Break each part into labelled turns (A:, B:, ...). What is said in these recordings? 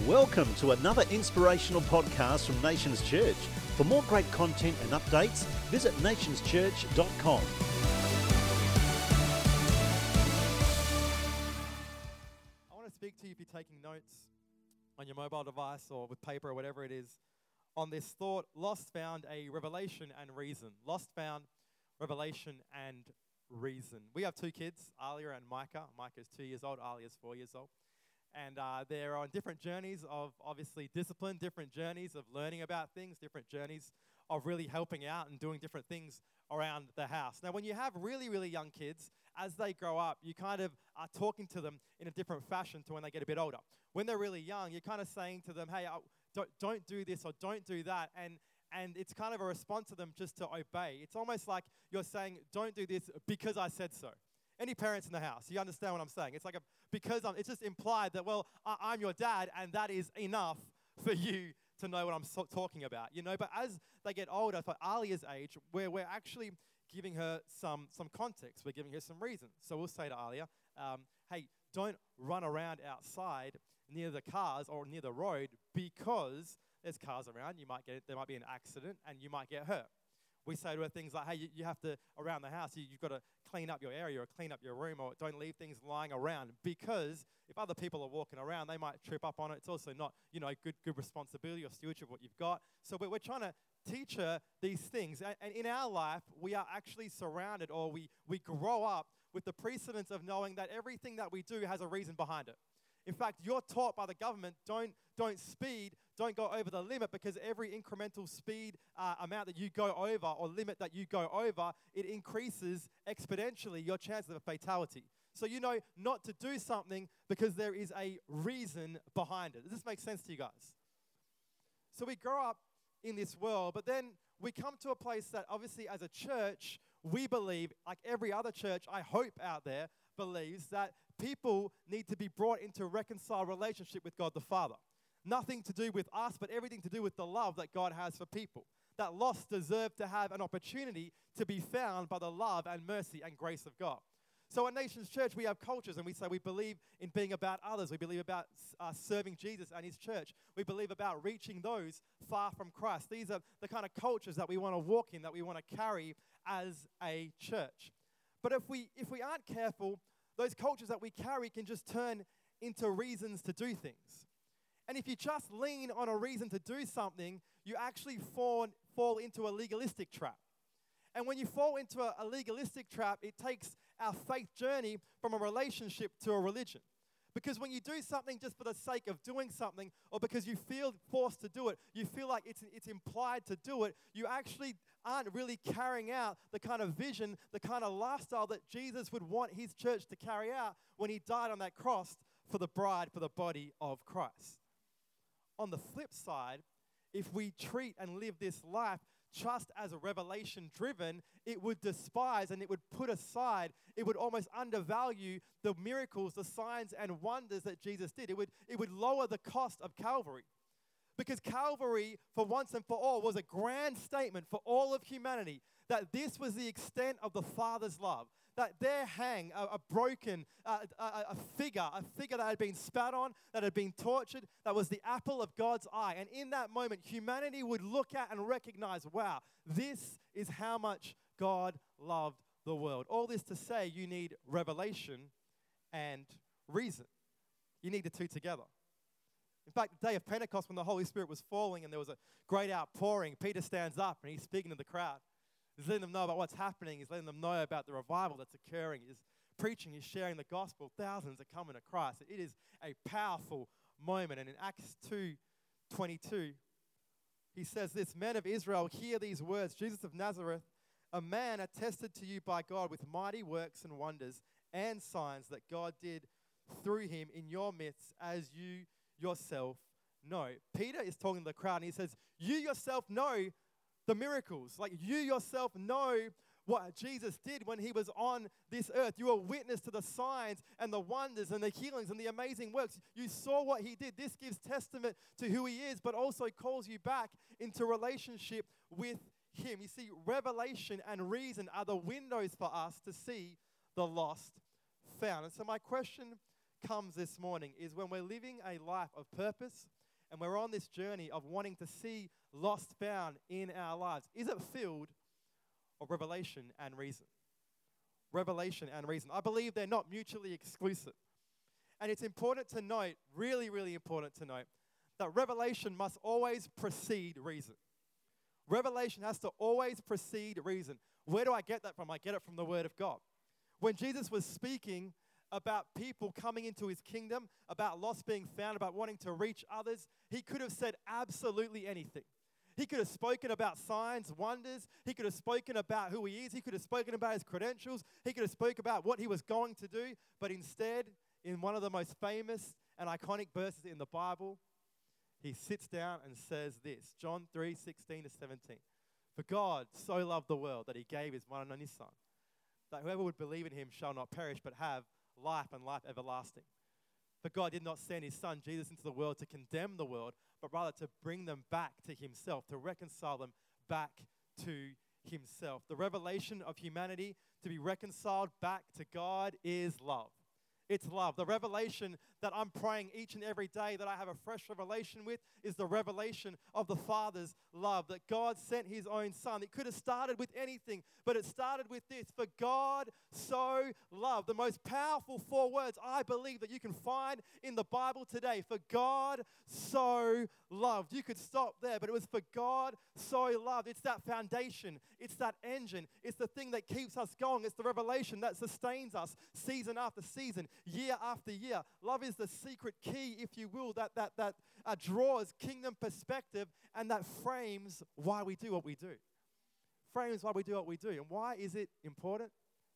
A: Welcome to another inspirational podcast from Nations Church. For more great content and updates, visit nationschurch.com.
B: I want to speak to you if you're taking notes on your mobile device or with paper or whatever it is, on this thought, lost, found, a revelation and reason. Lost, found, revelation and reason. We have two kids, Alia and Micah. Micah is 2 years old, Alia is 4 years old. And they're on different journeys of obviously discipline, different journeys of learning about things, different journeys of really helping out and doing different things around the house. Now, when you have really, really young kids, as they grow up, you kind of are talking to them in a different fashion to when they get a bit older. When they're really young, you're kind of saying to them, hey, don't do this or don't do that. And it's kind of a response to them just to obey. It's almost like you're saying, don't do this because I said so. Any parents in the house, you understand what I'm saying? It's like it's just implied that, well, I'm your dad, and that is enough for you to know what I'm talking about, you know? But as they get older, for Alia's age, we're actually giving her some context. We're giving her some reasons. So we'll say to Alia, hey, don't run around outside near the cars or near the road because there's cars around. There might be an accident, and you might get hurt. We say to her things like, hey, you have to, around the house, you've got to clean up your area or clean up your room, or don't leave things lying around, because if other people are walking around, they might trip up on it. It's also not, good responsibility or stewardship of what you've got. So we're trying to teach her these things. And in our life, we are actually surrounded, or we grow up with the precedence of knowing that everything that we do has a reason behind it. In fact, you're taught by the government, don't speed, don't go over the limit, because every incremental speed amount that you go over or limit that you go over, it increases exponentially your chances of fatality. So you know not to do something because there is a reason behind it. Does this make sense to you guys? So we grow up in this world, but then we come to a place that obviously as a church, we believe, like every other church, I hope out there, believes that people need to be brought into a reconciled relationship with God the Father. Nothing to do with us, but everything to do with the love that God has for people. That lost deserve to have an opportunity to be found by the love and mercy and grace of God. So at Nations Church, we have cultures, and we say we believe in being about others. We believe about serving Jesus and his church. We believe about reaching those far from Christ. These are the kind of cultures that we want to walk in, that we want to carry as a church. But if we aren't careful, those cultures that we carry can just turn into reasons to do things. And if you just lean on a reason to do something, you actually fall into a legalistic trap. And when you fall into a legalistic trap, it takes our faith journey from a relationship to a religion. Because when you do something just for the sake of doing something, or because you feel forced to do it, you feel like it's implied to do it, you actually aren't really carrying out the kind of vision, the kind of lifestyle that Jesus would want his church to carry out when he died on that cross for the bride, for the body of Christ. On the flip side, if we treat and live this life just as a revelation driven, it would despise and it would put aside, it would almost undervalue the miracles, the signs and wonders that Jesus did. It would lower the cost of Calvary. Because Calvary, for once and for all, was a grand statement for all of humanity that this was the extent of the Father's love. That there hang a broken figure that had been spat on, that had been tortured, that was the apple of God's eye. And in that moment, humanity would look at and recognize, wow, this is how much God loved the world. All this to say, you need revelation and reason. You need the two together. In fact, the day of Pentecost, when the Holy Spirit was falling and there was a great outpouring, Peter stands up and he's speaking to the crowd. He's letting them know about what's happening. He's letting them know about the revival that's occurring. He's preaching, he's sharing the gospel. Thousands are coming to Christ. It is a powerful moment. And in Acts 2:22, he says this, "Men of Israel, hear these words. Jesus of Nazareth, a man attested to you by God with mighty works and wonders and signs that God did through him in your midst, as you yourself know." Peter is talking to the crowd and he says, you yourself know the miracles. Like, you yourself know what Jesus did when he was on this earth. You were witness to the signs and the wonders and the healings and the amazing works. You saw what he did. This gives testament to who he is, but also calls you back into relationship with him. You see, revelation and reason are the windows for us to see the lost found. And so my question comes this morning is when we're living a life of purpose and we're on this journey of wanting to see lost found in our lives. Is it filled of revelation and reason? Revelation and reason. I believe they're not mutually exclusive. And it's important to note, really, really important to note, that revelation must always precede reason. Revelation has to always precede reason. Where do I get that from? I get it from the Word of God. When Jesus was speaking about people coming into his kingdom, about lost being found, about wanting to reach others, he could have said absolutely anything. He could have spoken about signs, wonders. He could have spoken about who he is. He could have spoken about his credentials. He could have spoken about what he was going to do. But instead, in one of the most famous and iconic verses in the Bible, he sits down and says this, John 3:16-17. For God so loved the world that he gave his one and only Son, that whoever would believe in him shall not perish but have life and life everlasting. For God did not send his Son, Jesus, into the world to condemn the world, but rather to bring them back to himself, to reconcile them back to himself. The revelation of humanity to be reconciled back to God is love. It's love. The revelation that I'm praying each and every day that I have a fresh revelation with is the revelation of the Father's love, that God sent his own Son. It could have started with anything, but it started with this: for God so loved. The most powerful 4 words I believe that you can find in the Bible today. For God so loved. You could stop there, but it was for God so loved. It's that foundation. It's that engine. It's the thing that keeps us going. It's the revelation that sustains us season after season, year after year. Love is the secret key, if you will, that draws kingdom perspective and that frames why we do what we do. Frames why we do what we do. And why is it important?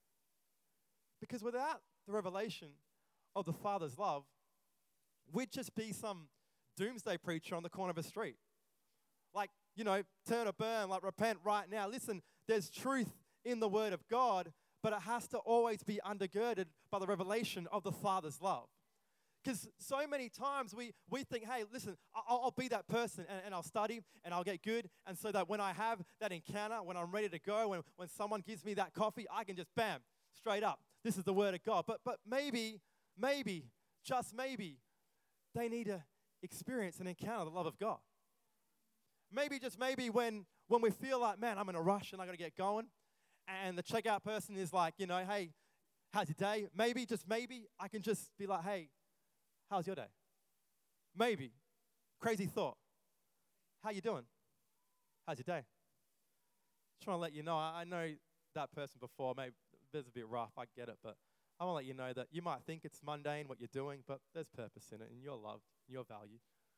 B: Because without the revelation of the Father's love, we'd just be some doomsday preacher on the corner of a street. Like, turn or burn, like repent right now. Listen, there's truth in the Word of God, but it has to always be undergirded by the revelation of the Father's love. Because so many times we think, hey, listen, I'll be that person and I'll study and I'll get good. And so that when I have that encounter, when I'm ready to go, when someone gives me that coffee, I can just bam, straight up. This is the Word of God. But maybe, just maybe, they need to experience and encounter the love of God. Maybe, just maybe, when we feel like, man, I'm in a rush and I got to get going, and the checkout person is like, hey, how's your day? Maybe, just maybe, I can just be like, hey, how's your day? Maybe. Crazy thought. How you doing? How's your day? Just trying to let you know, I know that person before, maybe it's a bit rough, I get it, but I want to let you know that you might think it's mundane what you're doing, but there's purpose in it, and you're loved, you're valued.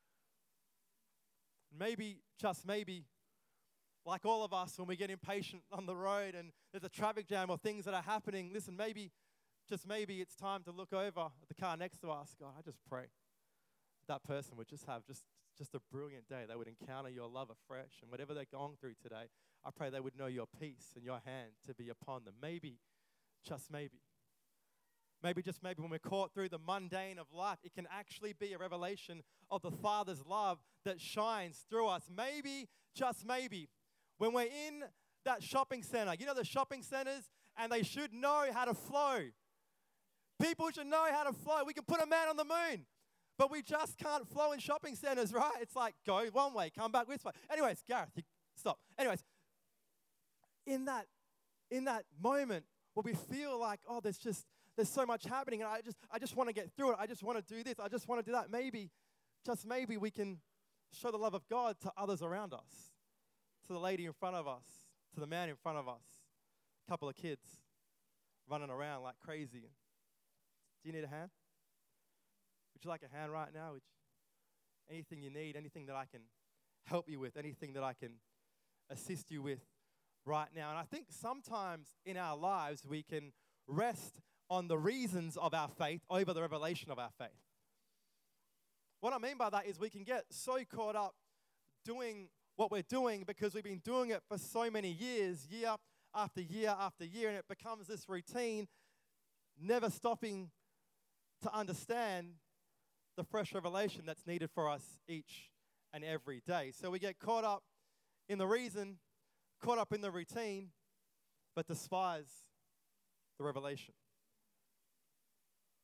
B: Maybe, just maybe, like all of us, when we get impatient on the road and there's a traffic jam or things that are happening, listen, maybe, just maybe it's time to look over at the car next to us. God, I just pray that person would just have just a brilliant day. They would encounter your love afresh, and whatever they're going through today, I pray they would know your peace and your hand to be upon them. Maybe, just maybe. Maybe, just maybe, when we're caught through the mundane of life, it can actually be a revelation of the Father's love that shines through us. Maybe, just maybe, when we're in that shopping center, the shopping centers, and they should know how to flow. People should know how to flow. We can put a man on the moon, but we just can't flow in shopping centers, right? It's like, go one way, come back this way. Anyways, Gareth, stop. Anyways, in that moment where we feel like, oh, there's so much happening, and I just want to get through it. I just want to do this. I just want to do that. Maybe, just maybe, we can show the love of God to others around us, to the lady in front of us, to the man in front of us, a couple of kids running around like crazy. Do you need a hand? Would you like a hand right now? Anything you need, anything that I can help you with, anything that I can assist you with right now? And I think sometimes in our lives we can rest on the reasons of our faith over the revelation of our faith. What I mean by that is we can get so caught up doing what we're doing because we've been doing it for so many years, year after year after year, and it becomes this routine, never stopping to understand the fresh revelation that's needed for us each and every day. So we get caught up in the reason, caught up in the routine, but despise the revelation.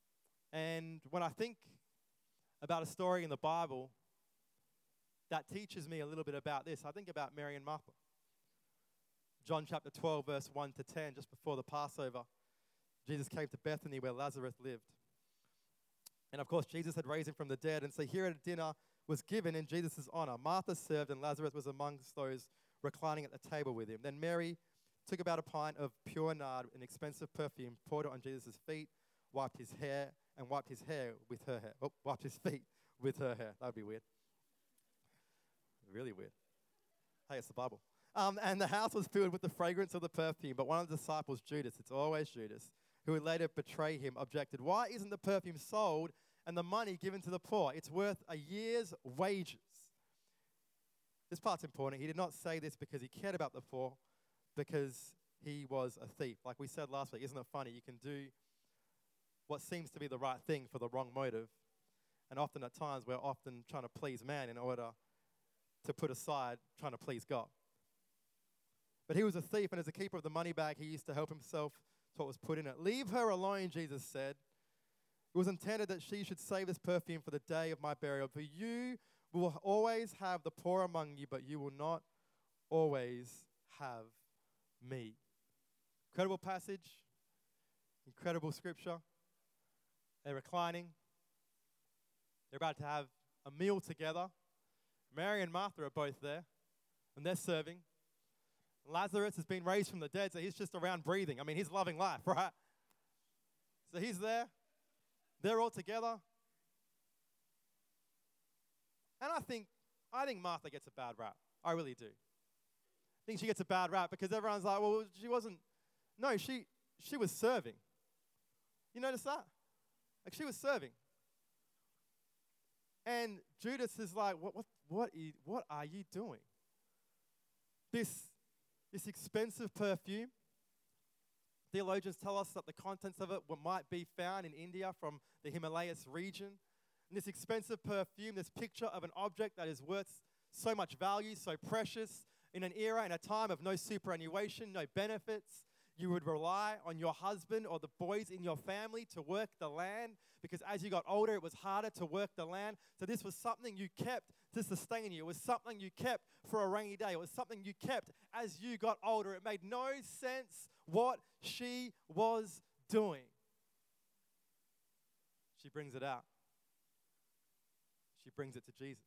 B: And when I think about a story in the Bible that teaches me a little bit about this, I think about Mary and Martha. John chapter 12, verse 1 to 10, just before the Passover, Jesus came to Bethany where Lazarus lived. And of course, Jesus had raised him from the dead. And so here at dinner was given in Jesus' honor. Martha served, and Lazarus was amongst those reclining at the table with him. Then Mary took about a pint of pure nard, an expensive perfume, poured it on Jesus' feet, wiped his hair, and wiped his hair with her hair. Oh, wiped his feet with her hair. That would be weird. Really weird. Hey, it's the Bible. And the house was filled with the fragrance of the perfume. But one of the disciples, Judas, it's always Judas, who would later betray him, objected, "Why isn't the perfume sold and the money given to the poor? It's worth a year's wages." This part's important. He did not say this because he cared about the poor, because he was a thief. Like we said last week, isn't it funny? You can do what seems to be the right thing for the wrong motive. And often at times, we're often trying to please man in order to put aside trying to please God. But he was a thief, and as a keeper of the money bag, he used to help himself to what was put in it. "Leave her alone," Jesus said. "It was intended that she should save this perfume for the day of my burial. For you will always have the poor among you, but you will not always have me." Incredible passage, incredible scripture. They're reclining. They're about to have a meal together. Mary and Martha are both there, and they're serving. Lazarus has been raised from the dead, so he's just around breathing. I mean, he's loving life, right? So he's there. They're all together. And I think Martha gets a bad rap. I really do. I think she gets a bad rap because everyone's like, well, she wasn't. No, she was serving. You notice that? Like, she was serving. And Judas is like, what are you doing? This expensive perfume, theologians tell us that the contents of it might be found in India from the Himalayas region. And this expensive perfume, this picture of an object that is worth so much value, so precious, in an era, in a time of no superannuation, no benefits. You would rely on your husband or the boys in your family to work the land, because as you got older, it was harder to work the land. So this was something you kept to sustain you. It was something you kept for a rainy day. It was something you kept as you got older. It made no sense what she was doing. She brings it out. She brings it to Jesus.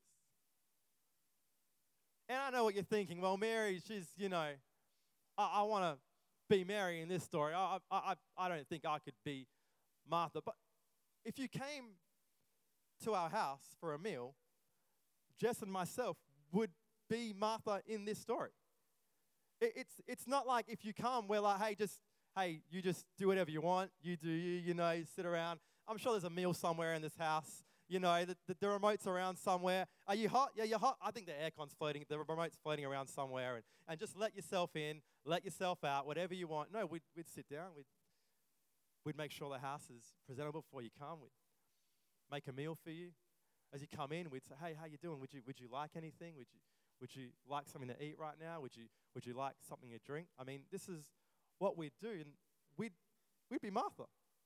B: And I know what you're thinking. Well, Mary, she's, I want to be Mary in this story. I don't think I could be Martha. But if you came to our house for a meal, Jess and myself would be Martha in this story. It's not like if you come, we're like, hey, you just do whatever you want. You do you sit around. I'm sure there's a meal somewhere in this house. The remote's around somewhere. Are you hot? Yeah, you're hot. I think the aircon's floating. The remote's floating around somewhere. And just let yourself in, let yourself out, whatever you want. No, we'd sit down. We'd make sure the house is presentable before you come. We'd make a meal for you. As you come in, we'd say, hey, how you doing? Would you like anything? Would you like something to eat right now? Would you like something to drink? I mean, this is what we'd do. And we'd be Martha.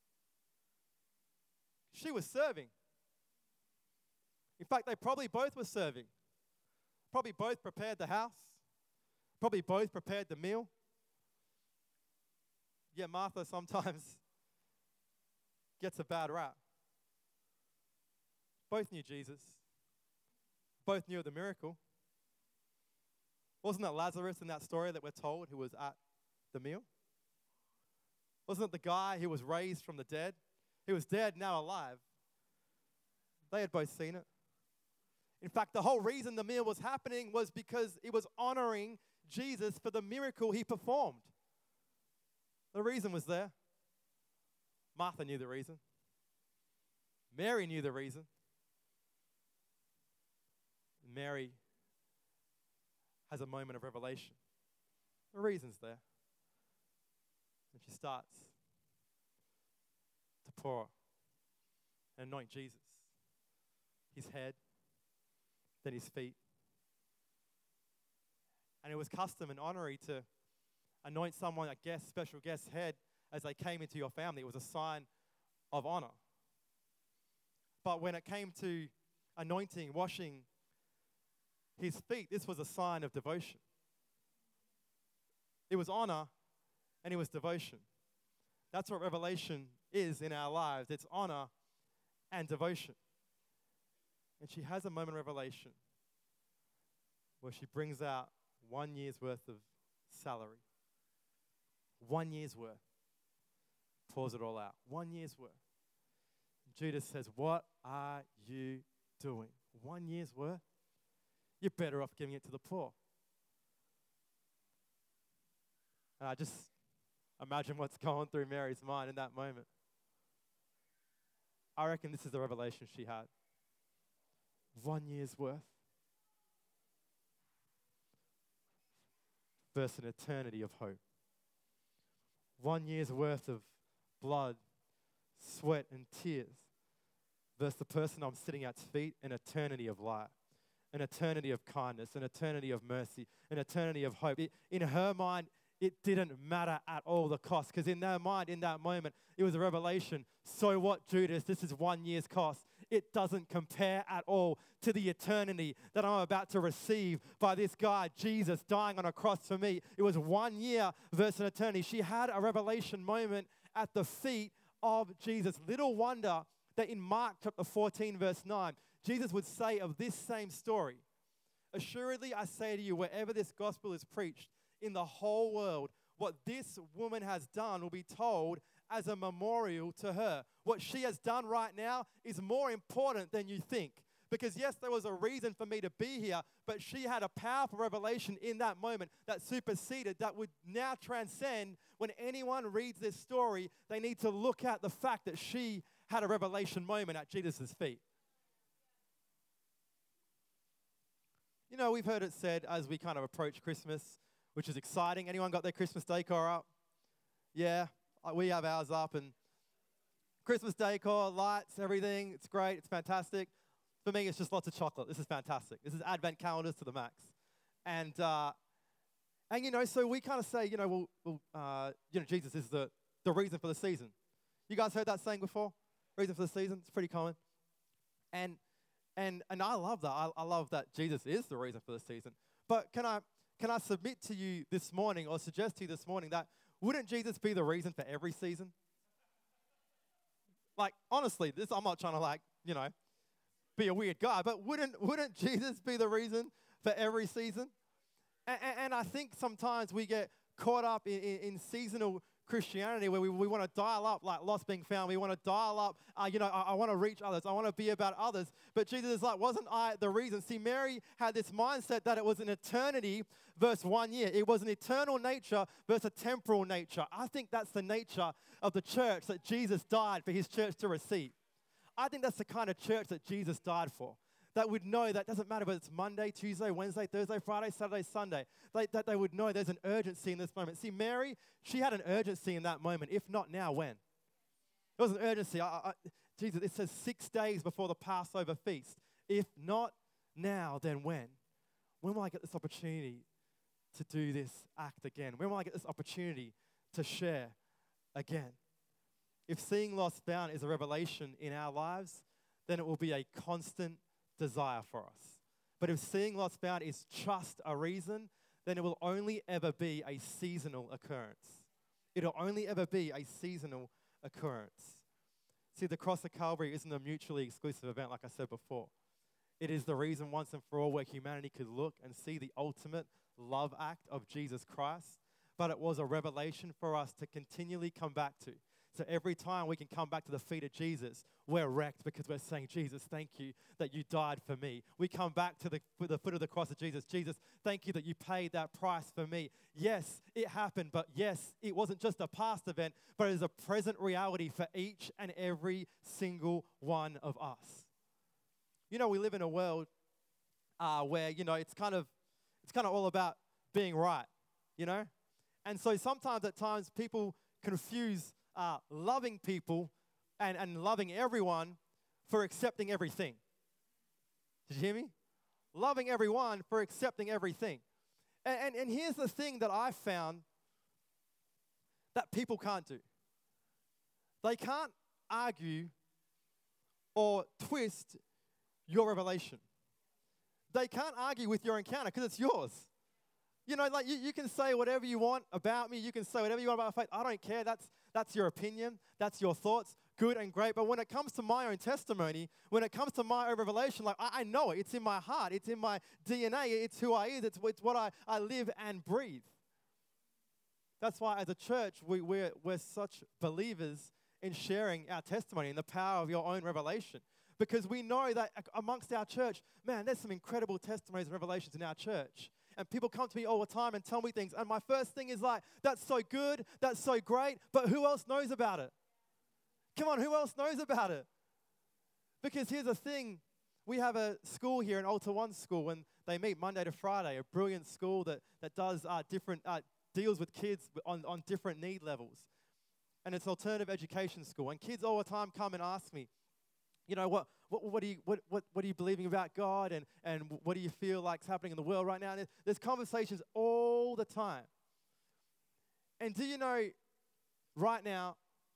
B: She was serving. In fact, they probably both were serving. Probably both prepared the house. Probably both prepared the meal. Yeah, Martha sometimes gets a bad rap. Both knew Jesus. Both knew of the miracle. Wasn't it Lazarus in that story that we're told who was at the meal? Wasn't it the guy who was raised from the dead? He was dead, now alive. They had both seen it. In fact, the whole reason the meal was happening was because it was honoring Jesus for the miracle he performed. The reason was there. Martha knew the reason. Mary knew the reason. Mary has a moment of revelation. The reason's there. And she starts to pour and anoint Jesus. His head, then his feet. And it was custom and honorary to anoint someone, a special guest's head as they came into your family. It was a sign of honor. But when it came to anointing, washing his feet, this was a sign of devotion. It was honor and it was devotion. That's what revelation is in our lives. It's honor and devotion. And she has a moment of revelation where she brings out 1 year's worth of salary. 1 year's worth. Pours it all out. 1 year's worth. Judas says, what are you doing? 1 year's worth? You're better off giving it to the poor. And I just imagine what's going through Mary's mind in that moment. I reckon this is the revelation she had. 1 year's worth versus an eternity of hope. 1 year's worth of blood, sweat, and tears versus the person I'm sitting at's feet, an eternity of light, an eternity of kindness, an eternity of mercy, an eternity of hope. In her mind, it didn't matter at all the cost, because in their mind, in that moment, it was a revelation. So what, Judas? This is 1 year's cost. It doesn't compare at all to the eternity that I'm about to receive by this guy, Jesus, dying on a cross for me. It was 1 year versus an eternity. She had a revelation moment at the feet of Jesus. Little wonder that in Mark chapter 14, verse 9, Jesus would say of this same story, assuredly I say to you, wherever this gospel is preached in the whole world, what this woman has done will be told as a memorial to her. What she has done right now is more important than you think. Because yes, there was a reason for me to be here, but she had a powerful revelation in that moment that superseded, that would now transcend. When anyone reads this story, they need to look at the fact that she had a revelation moment at Jesus' feet. You know, we've heard it said as we kind of approach Christmas, which is exciting. Anyone got their Christmas decor up? Yeah, we have ours up, and Christmas decor, lights, everything. It's great. It's fantastic. For me, it's just lots of chocolate. This is fantastic. This is advent calendars to the max. And you know, so we kind of say, you know, Jesus is the reason for the season. You guys heard that saying before? Reason for the season? It's pretty common. And I love that. I love that Jesus is the reason for the season. But can I submit to you this morning, or suggest to you this morning, that wouldn't Jesus be the reason for every season? Like, honestly, I'm not trying to be a weird guy, but wouldn't Jesus be the reason for every season? And I think sometimes we get caught up in seasonal Christianity, where we want to dial up, like Lost being found. We want to dial up, I want to reach others. I want to be about others. But Jesus is like, wasn't I the reason? See, Mary had this mindset that it was an eternity versus 1 year. It was an eternal nature versus a temporal nature. I think that's the nature of the church that Jesus died for his church to receive. I think that's the kind of church that Jesus died for. That would know that doesn't matter whether it's Monday, Tuesday, Wednesday, Thursday, Friday, Saturday, Sunday. That they would know there's an urgency in this moment. See, Mary, she had an urgency in that moment. If not now, when? It was an urgency. Jesus, it says 6 days before the Passover feast. If not now, then when? When will I get this opportunity to do this act again? When will I get this opportunity to share again? If seeing lost found is a revelation in our lives, then it will be a constant desire for us. But if seeing lost found is just a reason, then it will only ever be a seasonal occurrence. It'll only ever be a seasonal occurrence. See, the cross of Calvary isn't a mutually exclusive event, like I said before. It is the reason once and for all where humanity could look and see the ultimate love act of Jesus Christ. But it was a revelation for us to continually come back to. So every time we can come back to the feet of Jesus, we're wrecked because we're saying, Jesus, thank you that you died for me. We come back to the foot of the cross of Jesus. Jesus, thank you that you paid that price for me. Yes, it happened, but yes, it wasn't just a past event, but it is a present reality for each and every single one of us. You know, we live in a world where, you know, it's kind of all about being right, you know? And so sometimes at times people confuse loving people and loving everyone for accepting everything. Did you hear me? Loving everyone for accepting everything. And here's the thing that I found that people can't do. They can't argue or twist your revelation. They can't argue with your encounter because it's yours. You know, like you can say whatever you want about me. You can say whatever you want about my faith. I don't care. That's your opinion. That's your thoughts. Good and great. But when it comes to my own testimony, when it comes to my own revelation, like I know it. It's in my heart. It's in my DNA. It's who I is. It's what I live and breathe. That's why as a church, we're such believers in sharing our testimony and the power of your own revelation. Because we know that amongst our church, man, there's some incredible testimonies and revelations in our church. And people come to me all the time and tell me things. And my first thing is like, that's so good, that's so great, but who else knows about it? Come on, who else knows about it? Because here's the thing. We have a school here, an Altar One school, and they meet Monday to Friday, a brilliant school that does different, deals with kids on different need levels. And it's an alternative education school. And kids all the time come and ask me, you know, what are you believing about God, and what do you feel like's happening in the world right now? And there's conversations all the time. And do you know, right now,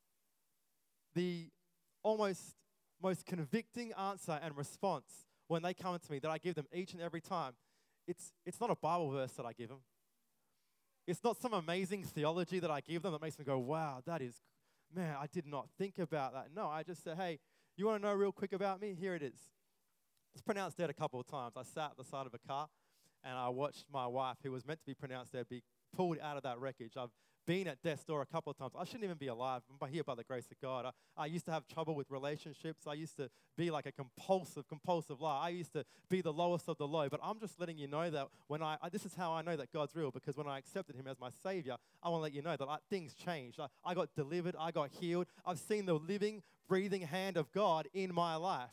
B: the almost most convicting answer and response when they come to me that I give them each and every time, it's not a Bible verse that I give them. It's not some amazing theology that I give them that makes them go, wow, man, I did not think about that. No, I just say, hey, you want to know real quick about me? Here it is. It's pronounced dead a couple of times. I sat at the side of a car and I watched my wife, who was meant to be pronounced dead, be pulled out of that wreckage. I've been at death's door a couple of times. I shouldn't even be alive. I'm here by the grace of God. I used to have trouble with relationships. I used to be like a compulsive liar. I used to be the lowest of the low. But I'm just letting you know that when this is how I know that God's real, because when I accepted him as my Savior, I want to let you know that things changed. I got delivered. I got healed. I've seen the living, breathing hand of God in my life.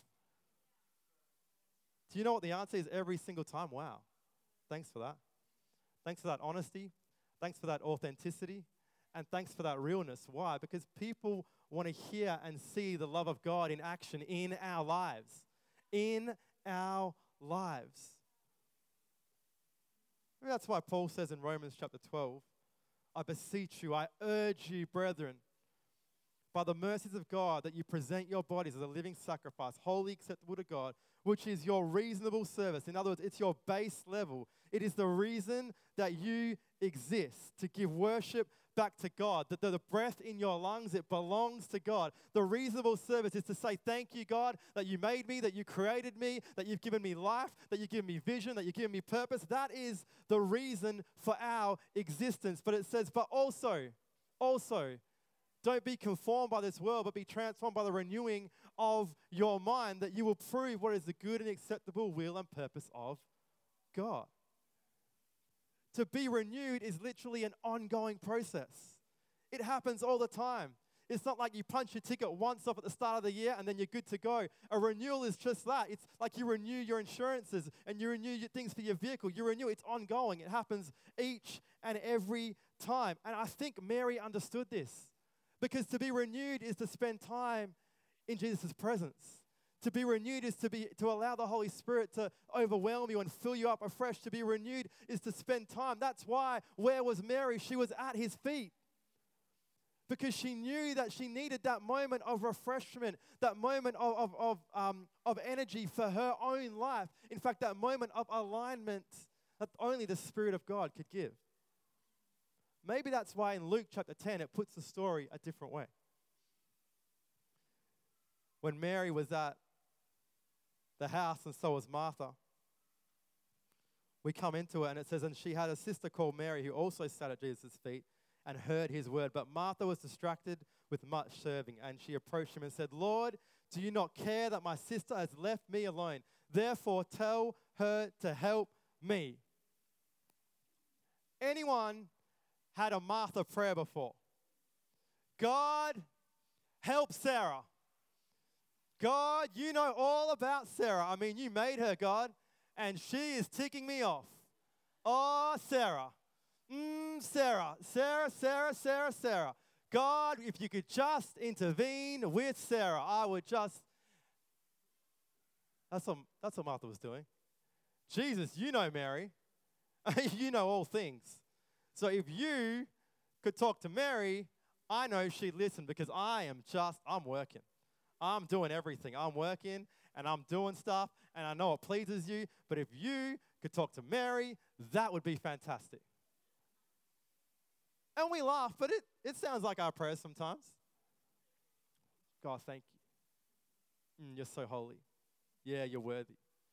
B: Do you know what the answer is every single time? Wow. Thanks for that. Thanks for that honesty. Thanks for that authenticity. And thanks for that realness. Why? Because people want to hear and see the love of God in action in our lives. In our lives. Maybe that's why Paul says in Romans chapter 12, I beseech you, I urge you, brethren, by the mercies of God, that you present your bodies as a living sacrifice, wholly acceptable to God, which is your reasonable service. In other words, it's your base level. It is the reason that you exist, to give worship back to God. That the breath in your lungs, it belongs to God. The reasonable service is to say, thank you, God, that you made me, that you created me, that you've given me life, that you've given me vision, that you've given me purpose. That is the reason for our existence. But it says, but also, don't be conformed by this world, but be transformed by the renewing of your mind, that you will prove what is the good and acceptable will and purpose of God. To be renewed is literally an ongoing process. It happens all the time. It's not like you punch your ticket once off at the start of the year and then you're good to go. A renewal is just that. It's like you renew your insurances and you renew your things for your vehicle. You renew. It's ongoing. It happens each and every time. And I think Mary understood this, because to be renewed is to spend time in Jesus' presence. To be renewed is to allow the Holy Spirit to overwhelm you and fill you up afresh. To be renewed is to spend time. That's why, where was Mary? She was at his feet. Because she knew that she needed that moment of refreshment, that moment of energy for her own life. In fact, that moment of alignment that only the Spirit of God could give. Maybe that's why in Luke chapter 10, it puts the story a different way. When Mary was at the house, and so was Martha, we come into it and it says, and she had a sister called Mary who also sat at Jesus' feet and heard his word. But Martha was distracted with much serving, and she approached him and said, Lord, do you not care that my sister has left me alone? Therefore, tell her to help me. Anyone had a Martha prayer before? God, help Sarah. God, you know all about Sarah. I mean, you made her, God, and she is ticking me off. Oh, Sarah. Sarah. God, if you could just intervene with Sarah, I would just... That's what Martha was doing. Jesus, you know Mary. You know all things. So if you could talk to Mary, I know she'd listen, because I'm working. I'm doing everything. I'm working and I'm doing stuff and I know it pleases you. But if you could talk to Mary, that would be fantastic. And we laugh, but it sounds like our prayers sometimes. God, thank you. You're so holy. Yeah, you're worthy.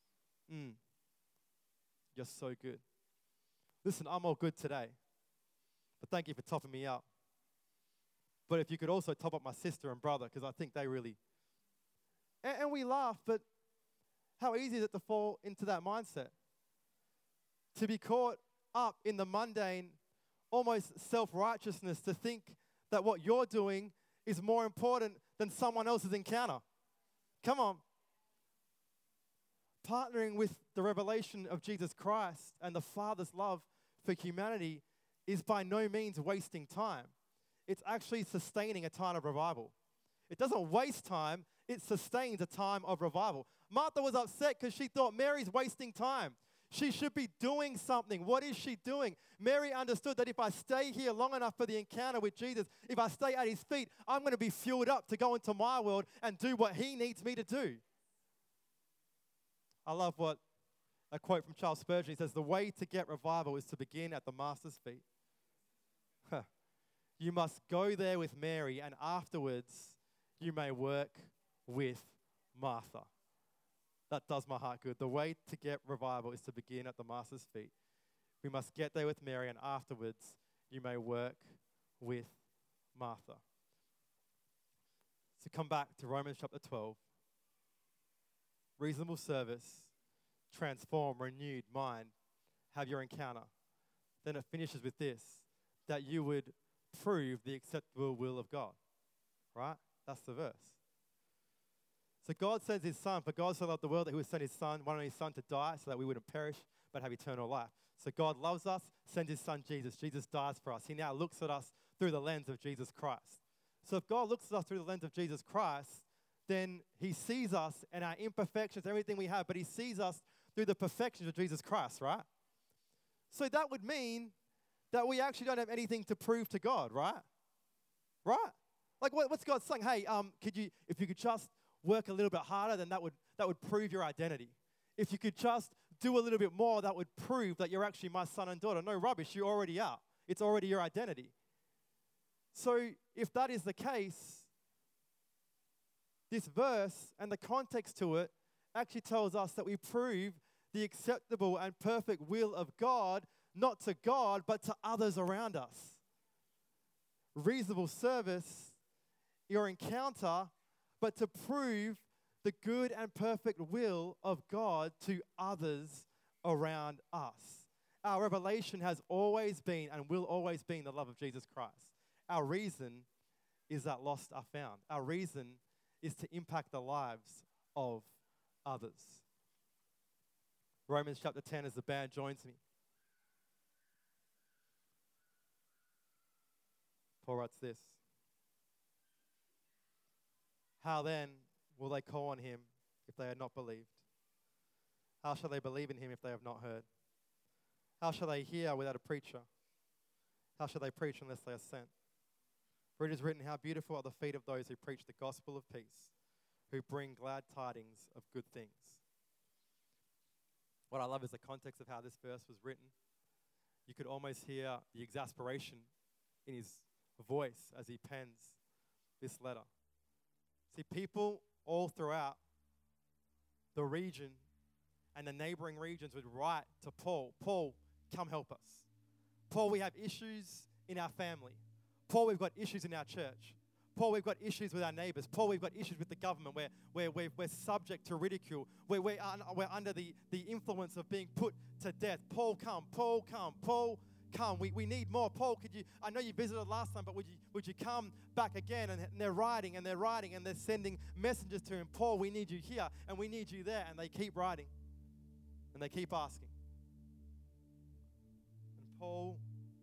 B: You're so good. Listen, I'm all good today, but thank you for topping me up. But if you could also top up my sister and brother, because I think they really... And we laugh, but how easy is it to fall into that mindset? To be caught up in the mundane, almost self-righteousness, to think that what you're doing is more important than someone else's encounter. Come on. Partnering with the revelation of Jesus Christ and the Father's love for humanity is by no means wasting time. It's actually sustaining a time of revival. It doesn't waste time, it sustains a time of revival. Martha was upset because she thought Mary's wasting time. She should be doing something. What is she doing? Mary understood that if I stay here long enough for the encounter with Jesus, if I stay at his feet, I'm going to be fueled up to go into my world and do what he needs me to do. I love what a quote from Charles Spurgeon. He says, the way to get revival is to begin at the master's feet. You must go there with Mary, and afterwards you may work with Martha. That does my heart good. The way to get revival is to begin at the master's feet. We must get there with Mary, and afterwards you may work with Martha. So come back to Romans chapter 12. Reasonable service, transform, renewed mind, have your encounter. Then it finishes with this, that you would prove the acceptable will of God. Right? That's the verse. So God sends his son. For God so loved the world that he would send his son, one only son, to die so that we wouldn't perish but have eternal life. So God loves us, sends his son Jesus. Jesus dies for us. He now looks at us through the lens of Jesus Christ. So if God looks at us through the lens of Jesus Christ, then he sees us and our imperfections, everything we have, but he sees us through the perfections of Jesus Christ, right? So that would mean that we actually don't have anything to prove to God, right? Right? Like what's God saying? Hey, if you could just work a little bit harder, then that would prove your identity. If you could just do a little bit more, that would prove that you're actually my son and daughter. No rubbish, you already are. It's already your identity. So if that is the case, this verse and the context to it actually tells us that we prove the acceptable and perfect will of God, not to God, but to others around us. Reasonable service, your encounter, but to prove the good and perfect will of God to others around us. Our revelation has always been and will always be the love of Jesus Christ. Our reason is that lost are found. Our reason is to impact the lives of others. Romans chapter 10, as the band joins me. Paul writes this. How then will they call on him if they had not believed? How shall they believe in him if they have not heard? How shall they hear without a preacher? How shall they preach unless they are sent? For it is written, how beautiful are the feet of those who preach the gospel of peace, who bring glad tidings of good things. What I love is the context of how this verse was written. You could almost hear the exasperation in his voice as he pens this letter. See, people all throughout the region and the neighboring regions would write to Paul, Paul, come help us. Paul, we have issues in our family. Paul, we've got issues in our church. Paul, we've got issues with our neighbors. Paul, we've got issues with the government where we're subject to ridicule. We're under the influence of being put to death. Paul, come. Paul, come. Paul, come. We need more. Paul, I know you visited last time, but would you come back again? And they're writing and they're sending messengers to him. Paul, we need you here and we need you there. And they keep writing and they keep asking. And Paul,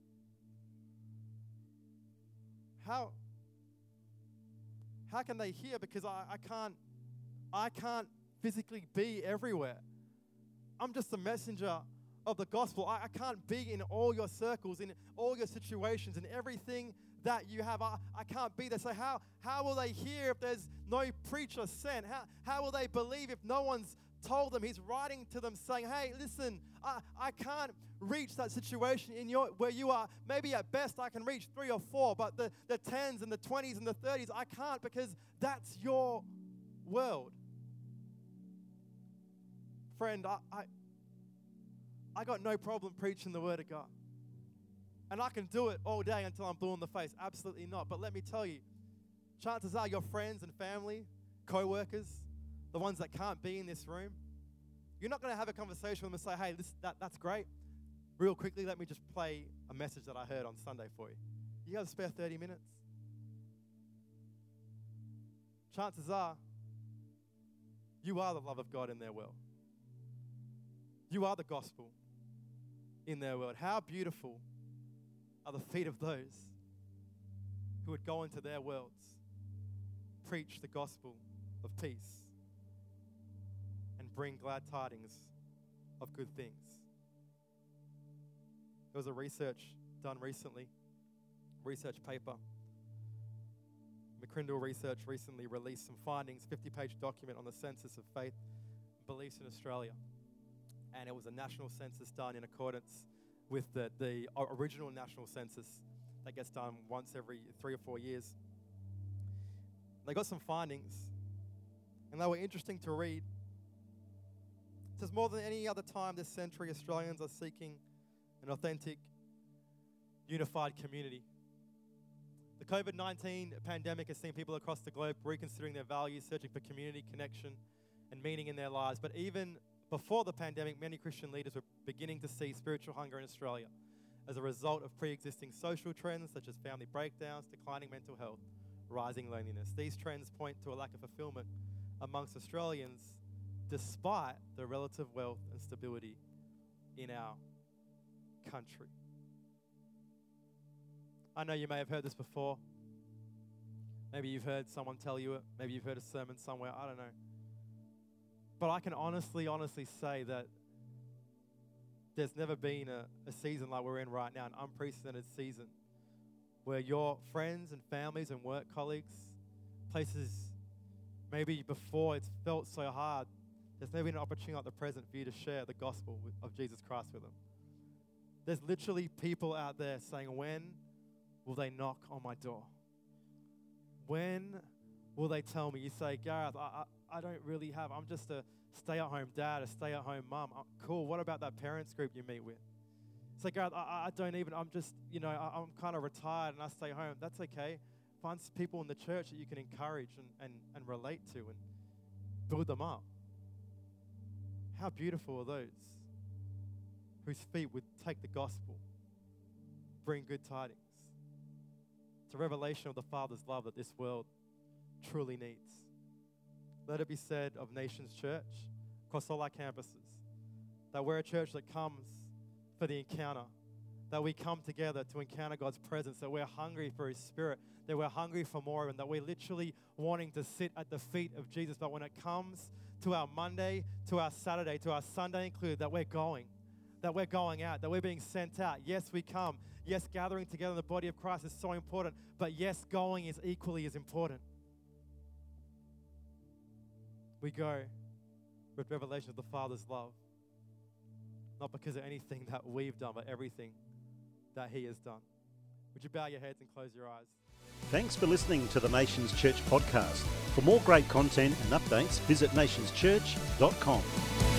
B: how can they hear? Because I can't physically be everywhere. I'm just a messenger of the gospel. I can't be in all your circles, in all your situations, in everything that you have. I can't be there. So how will they hear if there's no preacher sent? How will they believe if no one's told them? He's writing to them saying, hey, listen, I can't reach that situation where you are. Maybe at best I can reach 3 or 4, but the 10s and the 20s and the 30s, I can't, because that's your world. Friend, I got no problem preaching the word of God. And I can do it all day until I'm blue in the face. Absolutely not. But let me tell you, chances are your friends and family, co-workers, the ones that can't be in this room, you're not going to have a conversation with them and say, hey, that's great. Real quickly, let me just play a message that I heard on Sunday for you. You have a spare 30 minutes? Chances are, you are the love of God in their world. You are the gospel in their world. How beautiful are the feet of those who would go into their worlds, preach the gospel of peace, and bring glad tidings of good things. There was a research done recently, research paper. McCrindle Research recently released some findings, 50-page document on the census of faith and beliefs in Australia. And it was a national census done in accordance with the original national census that gets done once every 3 or 4 years. They got some findings, and they were interesting to read. It says, more than any other time this century, Australians are seeking an authentic, unified community. The COVID-19 pandemic has seen people across the globe reconsidering their values, searching for community, connection, and meaning in their lives. But even before the pandemic, many Christian leaders were beginning to see spiritual hunger in Australia as a result of pre-existing social trends such as family breakdowns, declining mental health, rising loneliness. These trends point to a lack of fulfillment amongst Australians despite the relative wealth and stability in our country. I know you may have heard this before. Maybe you've heard someone tell you it. Maybe you've heard a sermon somewhere. I don't know. But I can honestly say that there's never been a season like we're in right now, an unprecedented season, where your friends and families and work colleagues, places maybe before it's felt so hard, there's never been an opportunity like the present for you to share the gospel of Jesus Christ with them. There's literally people out there saying, when will they knock on my door? When will they tell me? You say, Gareth, I don't really have, I'm just a stay-at-home dad, a stay-at-home mum. Cool, what about that parents group you meet with? It's like, Gareth, I don't even, I'm just, I'm kind of retired and I stay home. That's okay. Find people in the church that you can encourage and relate to and build them up. How beautiful are those whose feet would take the gospel, bring good tidings. It's a revelation of the Father's love that this world truly needs. Let it be said of Nations Church, across all our campuses, that we're a church that comes for the encounter, that we come together to encounter God's presence, that we're hungry for His Spirit, that we're hungry for more of Him, that we're literally wanting to sit at the feet of Jesus. But when it comes to our Monday, to our Saturday, to our Sunday included, that we're going out, that we're being sent out. Yes, we come. Yes, gathering together in the body of Christ is so important, but yes, going is equally as important. We go with revelation of the Father's love, not because of anything that we've done, but everything that He has done. Would you bow your heads and close your eyes?
A: Thanks for listening to the Nations Church podcast. For more great content and updates, visit nationschurch.com.